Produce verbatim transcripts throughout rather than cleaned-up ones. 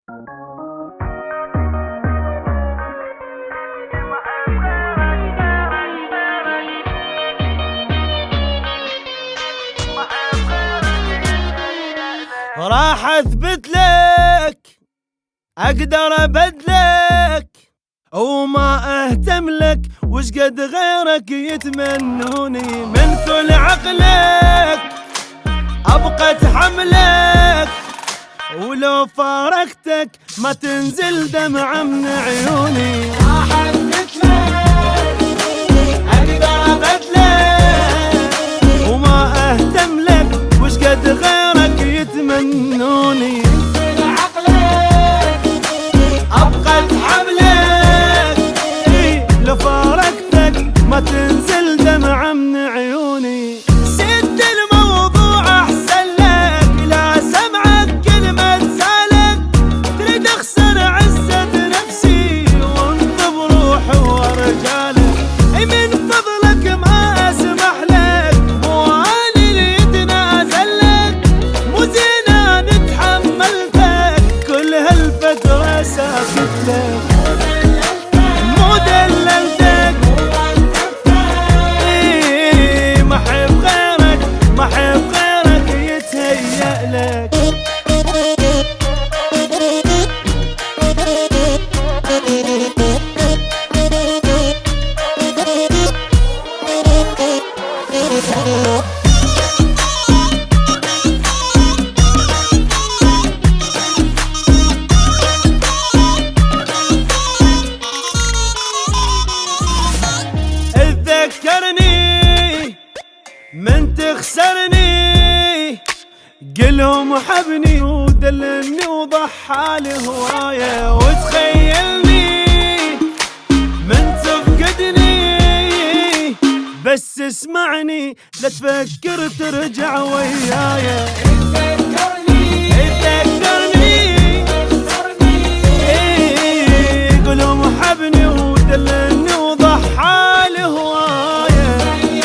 راح اثبت لك اقدر ابدلك وما اهتم لك وش قد غيرك يتمنوني. من كل عقلك ابقى اتحملك ولو فارقتك ما تنزل دمعة من عيوني. راح اثبت لك اقدر ابدلك وما اهتم لك وش قد غيرك يتمنوني. من عقلك ابقى اتحملك لو فارقتك ما تنزل دمعة من عيوني. سد الموضوع احسن لك لا سمعك كلمة سالك تريد اخسر عزة نفسي وانت بروحي ورجالك. اي من فضلك ما اسمح لك مو انا اللي يتنازل لك مو زينة نتحملتك كل هالفترة ساكت لك مو دللتك. اي ما احب غيرك ما احب غيرك يتهيأ لك. اتذكرني من تخسرني قلهم حبني ودلني وضحى لي هواية وتخيلني من تفقدني بس اسمعني لا تفكر ترجع ويايا. اتذكرني اتذكرني ايه قلهم حبني ودلني وضحى لي هواية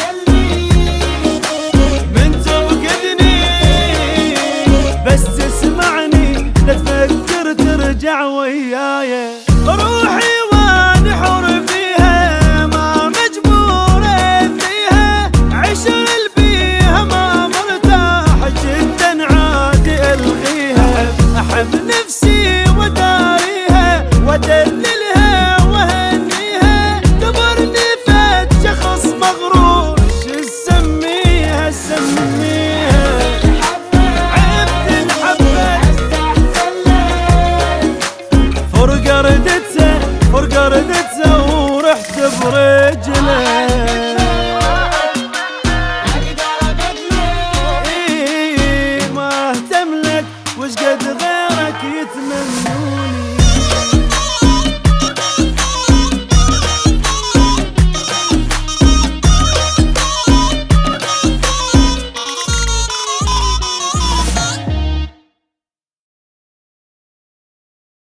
من تفقدني بس اسمعني لا تفكر ترجع ويايا. روحي وانا حر فيها ما مجبور فيها عشر بيها ما مرتاح جدا عادي الغيها. احب نفسي وداريها وادللها وهنيها تبرني فات شخص مغرور شو سميها سميها. عبت انحبت فرقة ردتها فرقة ردتها ورحت برجله. إيه ما اهتم لك وش قد غيرك يتمنوني.